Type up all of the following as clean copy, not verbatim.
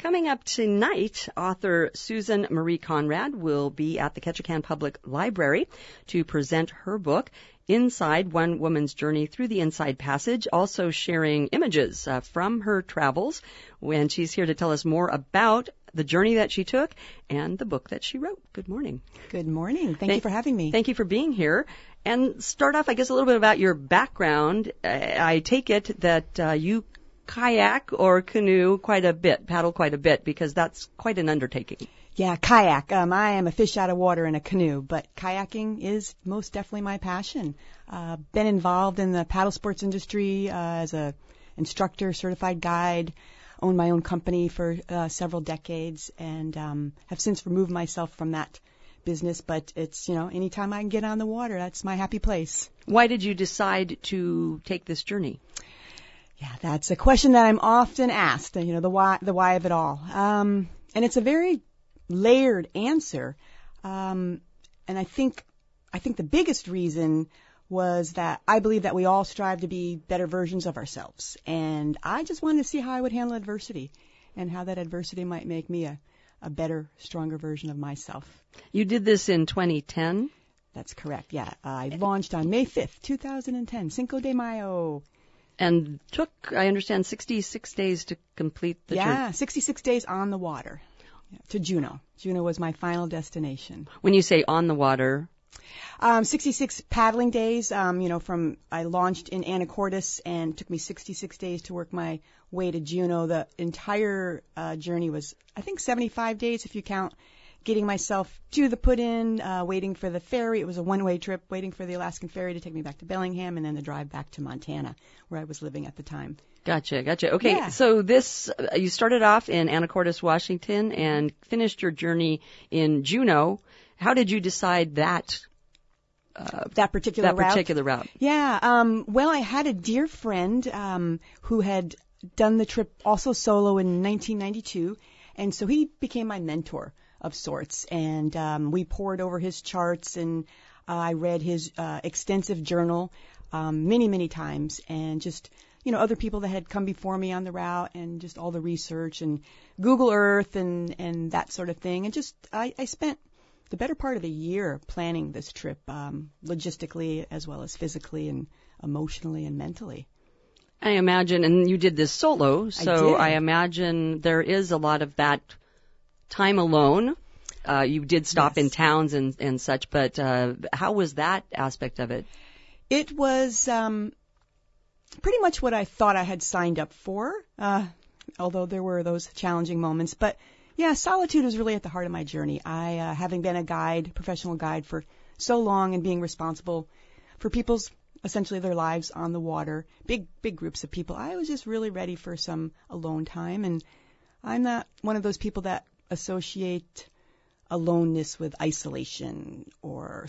coming up tonight, author Susan Marie Conrad will be at the Ketchikan Public Library to present her book, Inside: One Woman's Journey Through the Inside Passage, also sharing images from her travels when she's here to tell us more about the journey that she took and the book that she wrote. Good morning. Good morning. Thank you for having me. Thank you for being here. And start off, I guess, a little bit about your background. I take it that you kayak or canoe quite a bit, paddle quite a bit, because that's quite an undertaking. Yeah, kayak. I am a fish out of water in a canoe, but kayaking is most definitely my passion. Been involved in the paddle sports industry as a instructor, certified guide, owned my own company for several decades, and have since removed myself from that business. But it's, anytime I can get on the water, that's my happy place. Why did you decide to take this journey? Yeah, that's a question that I'm often asked, the why of it all. And it's a very layered answer. And I think the biggest reason was that I believe that we all strive to be better versions of ourselves. And I just wanted to see how I would handle adversity and how that adversity might make me a better, stronger version of myself. You did this in 2010? That's correct, yeah. I launched on May 5th, 2010, Cinco de Mayo. And took, I understand, 66 days to complete the journey. Yeah, 66 days on the water to Juneau. Juneau was my final destination. When you say on the water? 66 paddling days, I launched in Anacortes, and it took me 66 days to work my way to Juneau. The entire journey was, I think, 75 days if you count getting myself to the put-in, waiting for the ferry. It was a one-way trip, waiting for the Alaskan ferry to take me back to Bellingham, and then the drive back to Montana, where I was living at the time. Gotcha. Okay, yeah. So you started off in Anacortes, Washington, and finished your journey in Juneau. How did you decide that particular route? Yeah. Well, I had a dear friend who had done the trip also solo in 1992, and so he became my mentor of sorts. And we pored over his charts, and I read his extensive journal many, many times, and just other people that had come before me on the route, and just all the research and Google Earth and that sort of thing. And just I spent the better part of a year planning this trip, logistically as well as physically and emotionally and mentally. I imagine, and you did this solo, so I imagine there is a lot of that time alone. You did stop in towns and such, but how was that aspect of it? It was pretty much what I thought I had signed up for, although there were those challenging moments. But yeah, solitude is really at the heart of my journey. I, having been a professional guide for so long and being responsible for people's, essentially their lives on the water, big groups of people, I was just really ready for some alone time. And I'm not one of those people that associate aloneness with isolation or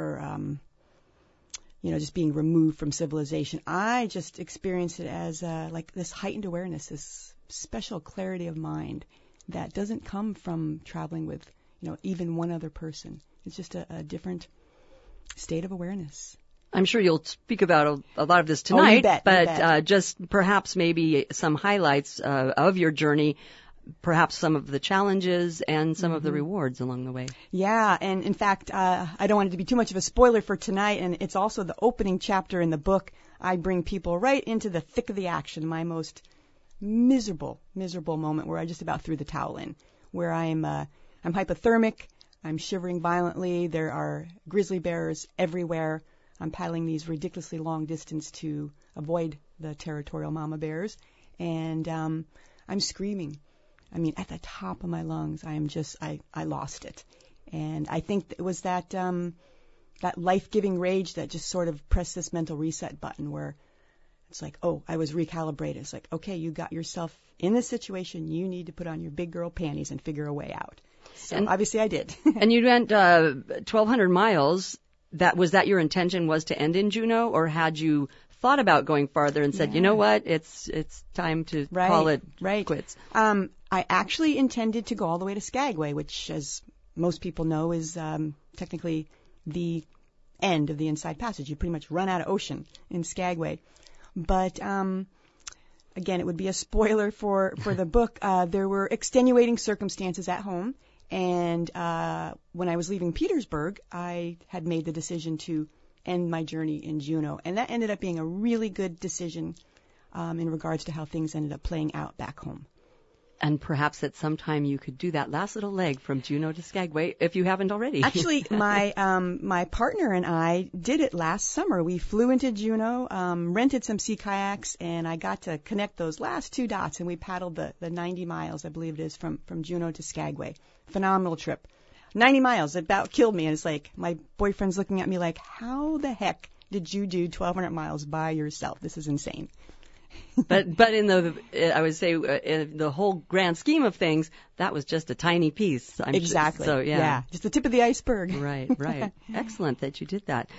just being removed from civilization. I just experience it as like this heightened awareness, this special clarity of mind that doesn't come from traveling with, even one other person. It's just a different state of awareness. I'm sure you'll speak about a lot of this tonight, you bet. Just perhaps maybe some highlights of your journey, perhaps some of the challenges and some of the rewards along the way. Yeah, and in fact, I don't want it to be too much of a spoiler for tonight, and it's also the opening chapter in the book. I bring people right into the thick of the action, my most miserable moment where I just about threw the towel in, where I'm hypothermic, I'm shivering violently, there are grizzly bears everywhere, I'm paddling these ridiculously long distance to avoid the territorial mama bears, and I'm screaming. I mean, at the top of my lungs, I lost it. And I think it was that life-giving rage that just sort of pressed this mental reset button where it's like, oh, I was recalibrated. It's like, okay, you got yourself in this situation. You need to put on your big girl panties and figure a way out. So obviously I did. And you went 1,200 miles. Was that your intention, was to end in Juneau, or had you thought about going farther and said, you know what, it's time to call it quits? I actually intended to go all the way to Skagway, which, as most people know, is technically the end of the Inside Passage. You pretty much run out of ocean in Skagway. But again, it would be a spoiler for the book. There were extenuating circumstances at home. And when I was leaving Petersburg, I had made the decision to end my journey in Juneau. And that ended up being a really good decision in regards to how things ended up playing out back home. And perhaps at some time you could do that last little leg from Juneau to Skagway if you haven't already. Actually, my partner and I did it last summer. We flew into Juneau, rented some sea kayaks, and I got to connect those last two dots, and we paddled the 90 miles, I believe it is, from Juneau to Skagway. Phenomenal trip. 90 miles. It about killed me. And it's like my boyfriend's looking at me like, how the heck did you do 1,200 miles by yourself? This is insane. But in I would say in the whole grand scheme of things, that was just a tiny piece. Exactly. So yeah, just the tip of the iceberg. Right. Excellent that you did that.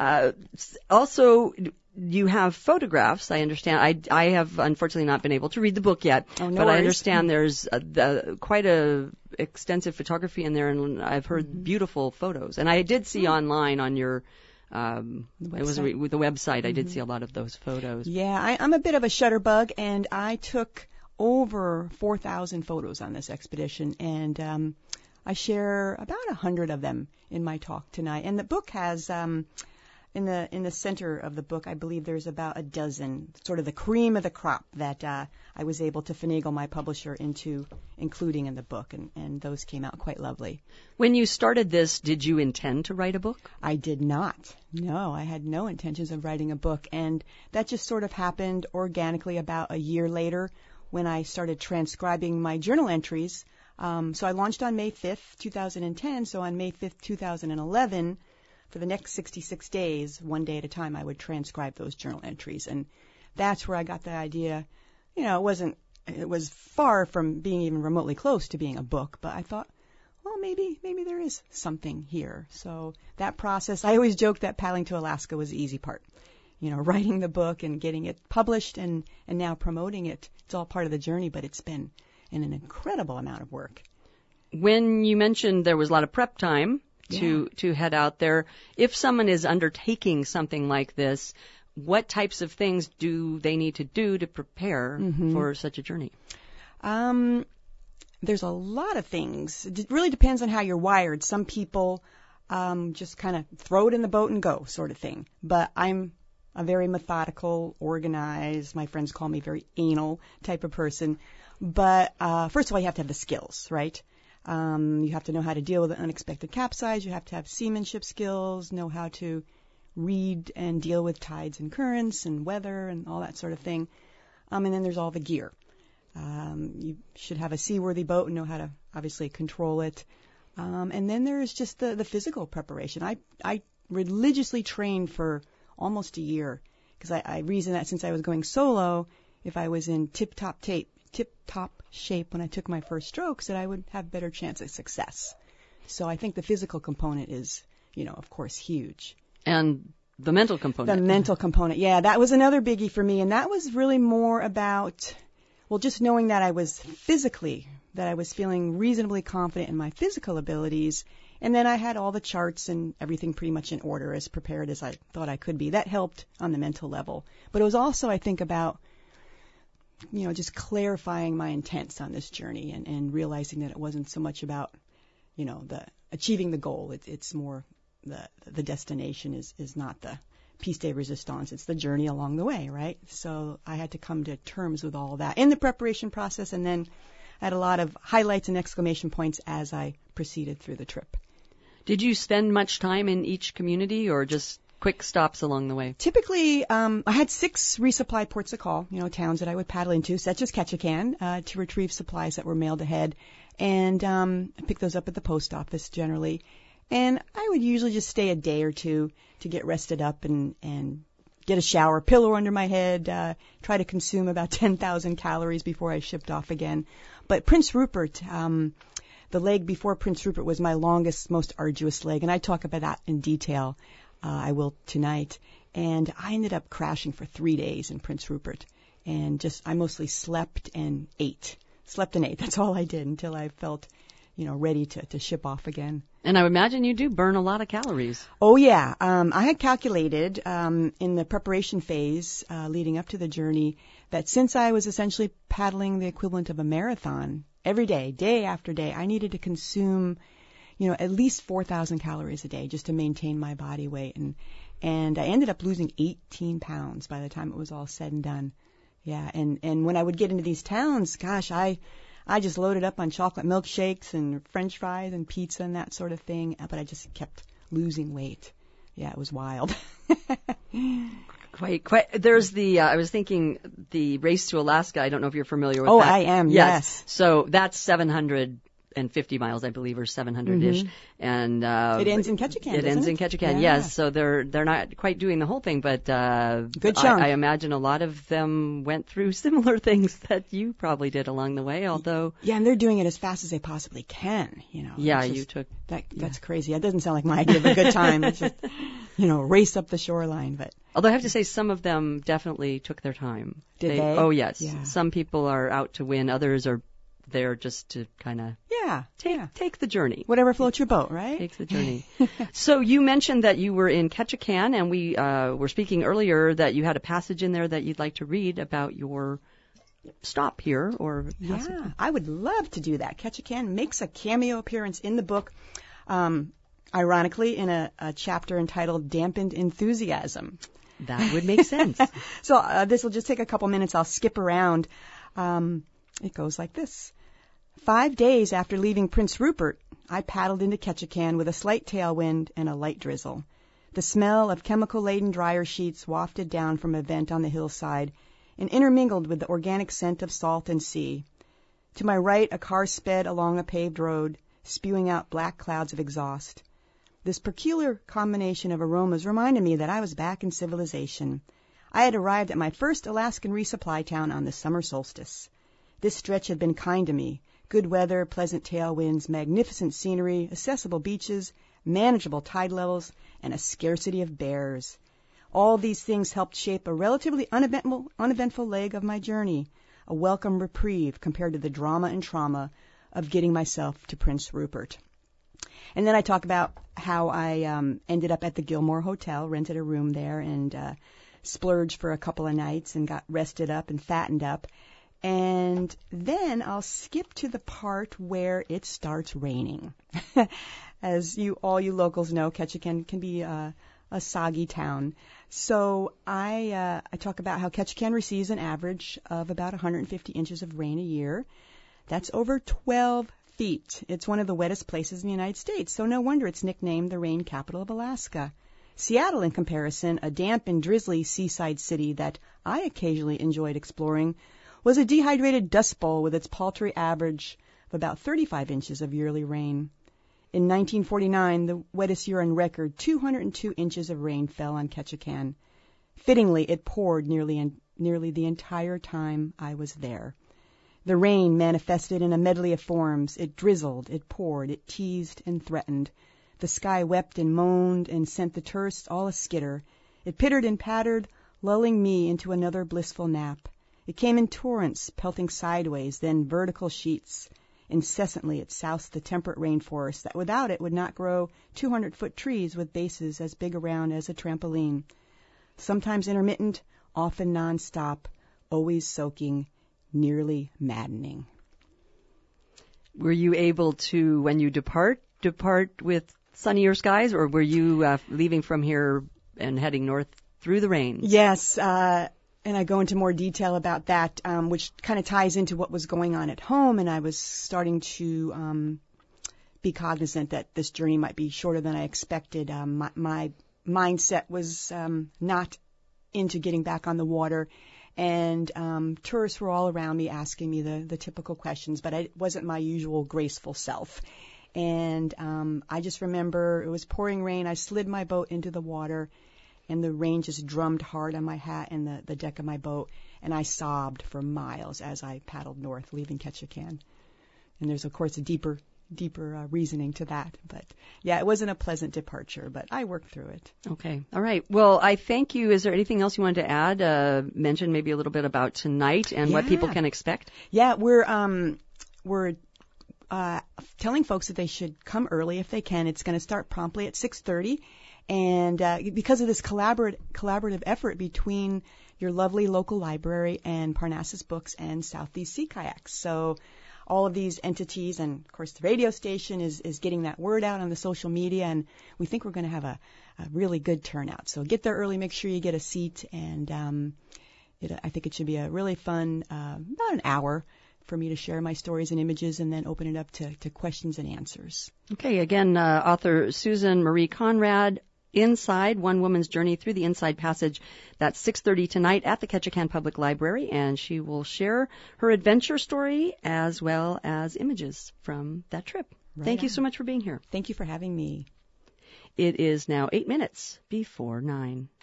Also, you have photographs. I understand. I have unfortunately not been able to read the book yet, but worries. I understand there's quite a extensive photography in there, and I've heard beautiful photos. And I did see online on your. It was with the website. I did see a lot of those photos. Yeah, I'm a bit of a shutterbug, and I took over 4,000 photos on this expedition, and I share about 100 of them in my talk tonight. And the book has, in the center of the book, I believe there's about a dozen, sort of the cream of the crop that I was able to finagle my publisher into including in the book, and those came out quite lovely. When you started this, did you intend to write a book? I did not. No, I had no intentions of writing a book, and that just sort of happened organically about a year later when I started transcribing my journal entries. So I launched on May 5th, 2010, so on May 5th, 2011, for the next 66 days, one day at a time, I would transcribe those journal entries, and that's where I got the idea. You know, it was far from being even remotely close to being a book, but I thought, well, maybe there is something here. So that process, I always joke that paddling to Alaska was the easy part. You know, writing the book and getting it published and now promoting it, it's all part of the journey, but it's been an incredible amount of work. When you mentioned there was a lot of prep time to head out there, if someone is undertaking something like this, what types of things do they need to do to prepare for such a journey? There's a lot of things. It really depends on how you're wired. Some people just kind of throw it in the boat and go sort of thing. But I'm a very methodical, organized, my friends call me very anal type of person. But first of all, you have to have the skills, right? You have to know how to deal with an unexpected capsize. You have to have seamanship skills, know how to read and deal with tides and currents and weather and all that sort of thing. And then there's all the gear. You should have a seaworthy boat and know how to obviously control it. And then there's just the physical preparation. I religiously trained for almost a year because I reasoned that since I was going solo, if I was in tip-top shape when I took my first strokes, that I would have better chance of success. So I think the physical component is, of course, huge. And the mental component. The mental component, yeah, that was another biggie for me. And that was really more about, just knowing that I was feeling reasonably confident in my physical abilities. And then I had all the charts and everything pretty much in order, as prepared as I thought I could be. That helped on the mental level. But it was also, I think, about, just clarifying my intents on this journey and realizing that it wasn't so much about, the achieving the goal. It's more the destination is not the piece de resistance. It's the journey along the way, right? So I had to come to terms with all that in the preparation process, and then I had a lot of highlights and exclamation points as I proceeded through the trip. Did you spend much time in each community or just quick stops along the way? Typically, I had 6 resupply ports of call, towns that I would paddle into, such as Ketchikan, to retrieve supplies that were mailed ahead, and I picked those up at the post office generally. And I would usually just stay a day or two to get rested up and get a shower, pillow under my head, try to consume about 10,000 calories before I shipped off again. But Prince Rupert, the leg before Prince Rupert was my longest, most arduous leg, and I talk about that in detail. I will tonight. And I ended up crashing for 3 days in Prince Rupert. And I mostly slept and ate. That's all I did until I felt ready to ship off again. And I would imagine you do burn a lot of calories. Oh, yeah. I had calculated in the preparation phase leading up to the journey that since I was essentially paddling the equivalent of a marathon every day, day after day, I needed to consume, at least 4,000 calories a day just to maintain my body weight. And I ended up losing 18 pounds by the time it was all said and done. Yeah, and when I would get into these towns, gosh, I just loaded up on chocolate milkshakes and French fries and pizza and that sort of thing, but I just kept losing weight. Yeah, it was wild. Quite. There's I was thinking the Race to Alaska. I don't know if you're familiar with that. Oh, I am, yes. So that's 750 miles, I believe, or 700-ish. And it ends in Ketchikan, It ends in Ketchikan, yes. So they're not quite doing the whole thing, but good chunk. I imagine a lot of them went through similar things that you probably did along the way, although... Yeah, and they're doing it as fast as they possibly can, Yeah, just, you took... That's crazy. That doesn't sound like my idea of a good time. It's just, race up the shoreline, but... Although I have to say some of them definitely took their time. Did they? Oh, yes. Yeah. Some people are out to win. Others are there just to kind of take the journey. Whatever floats your boat, right? Take the journey. So you mentioned that you were in Ketchikan, and we were speaking earlier that you had a passage in there that you'd like to read about your stop here. Yeah, I would love to do that. Ketchikan makes a cameo appearance in the book. Ironically, in a chapter entitled Dampened Enthusiasm. That would make sense. So this will just take a couple minutes. I'll skip around. It goes like this. 5 days after leaving Prince Rupert, I paddled into Ketchikan with a slight tailwind and a light drizzle. The smell of chemical-laden dryer sheets wafted down from a vent on the hillside and intermingled with the organic scent of salt and sea. To my right, a car sped along a paved road, spewing out black clouds of exhaust. This peculiar combination of aromas reminded me that I was back in civilization. I had arrived at my first Alaskan resupply town on the summer solstice. This stretch had been kind to me. Good weather, pleasant tailwinds, magnificent scenery, accessible beaches, manageable tide levels, and a scarcity of bears. All these things helped shape a relatively uneventful leg of my journey, a welcome reprieve compared to the drama and trauma of getting myself to Prince Rupert. And then I talk about how I ended up at the Gilmore Hotel, rented a room there, and splurged for a couple of nights and got rested up and fattened up. And then I'll skip to the part where it starts raining. As all you locals know, Ketchikan can be a soggy town. So I talk about how Ketchikan receives an average of about 150 inches of rain a year. That's over 12 feet. It's one of the wettest places in the United States, so no wonder it's nicknamed the rain capital of Alaska. Seattle, in comparison, a damp and drizzly seaside city that I occasionally enjoyed exploring, was a dehydrated dust bowl with its paltry average of about 35 inches of yearly rain. In 1949, the wettest year on record, 202 inches of rain fell on Ketchikan. Fittingly, it poured nearly the entire time I was there. The rain manifested in a medley of forms. It drizzled, it poured, it teased and threatened. The sky wept and moaned and sent the tourists all a skitter. It pittered and pattered, lulling me into another blissful nap. It came in torrents, pelting sideways, then vertical sheets. Incessantly it soused the temperate rainforest that without it would not grow 200-foot trees with bases as big around as a trampoline. Sometimes intermittent, often nonstop, always soaking, nearly maddening. Were you able to, when you depart with sunnier skies, or were you leaving from here and heading north through the rain? Yes, and I go into more detail about that, which kind of ties into what was going on at home, and I was starting to be cognizant that this journey might be shorter than I expected. My mindset was not into getting back on the water, and tourists were all around me asking me the typical questions, but it wasn't my usual graceful self. And I just remember it was pouring rain. I slid my boat into the water, and the rain just drummed hard on my hat and the deck of my boat, and I sobbed for miles as I paddled north, leaving Ketchikan. And there's, of course, a deeper reasoning to that. But, yeah, it wasn't a pleasant departure, but I worked through it. Okay. All right. Well, I thank you. Is there anything else you wanted to add? Mention maybe a little bit about tonight and what people can expect? Yeah, we're telling folks that they should come early if they can. It's going to start promptly at 6:30, and because of this collaborative effort between your lovely local library and Parnassus Books and Southeast Sea Kayaks. So all of these entities, and of course the radio station is getting that word out on the social media, and we think we're going to have a really good turnout. So get there early, make sure you get a seat, and I think it should be a really fun, about an hour for me to share my stories and images and then open it up to questions and answers. Okay, again, author Susan Marie Conrad, Inside, One Woman's Journey Through the Inside Passage. That's 6:30 tonight at the Ketchikan Public Library, and she will share her adventure story as well as images from that trip. Right Thank you on. so much for being here. Thank you for having me. It is now 8 minutes before 9.